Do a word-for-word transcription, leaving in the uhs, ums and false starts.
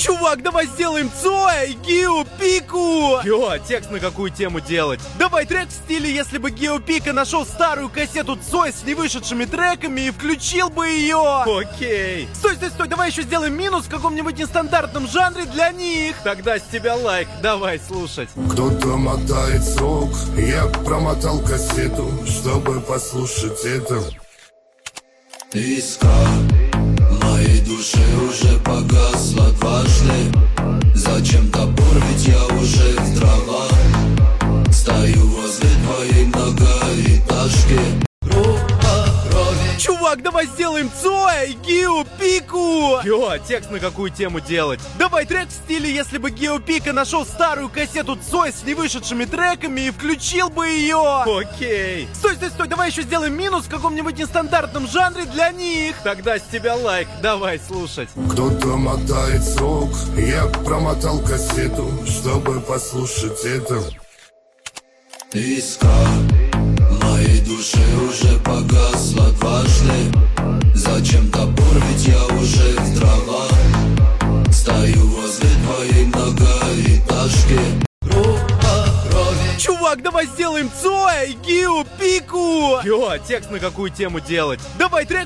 Чувак, давай сделаем Цоя, Гио Пику. Йо, текст на какую тему делать? Давай трек в стиле, если бы Гио Пика нашел старую кассету Цоя с невышедшими треками и включил бы ее. Окей. Стой, стой, стой, давай еще сделаем минус в каком-нибудь нестандартном жанре для них. Тогда с тебя лайк, давай слушать. Кто-то мотает срок, я промотал кассету, чтобы послушать это. Искра в моей душе уже погасла дважды. Зачем топор, ведь я уже в травах. Стою возле твоей многоэтажки. Чувак, давай сделаем Цоя, Гио Пику. Йо, текст на какую тему делать? Давай трек в стиле, если бы Гио Пика нашел старую кассету Цоя с невышедшими треками и включил бы ее. Окей. Стой, стой, стой, давай еще сделаем минус в каком-нибудь нестандартном жанре для них. Тогда с тебя лайк, давай слушать. Кто-то мотает срок, я промотал кассету, чтобы послушать это. Искра в моей душе уже погасла дважды. Зачем топор, ведь я уже в травах. Стою возле твоей многоэтажки. Чувак, давай сделаем Цоя, Гио Пику. Йо, текст на какую тему делать? Давай трек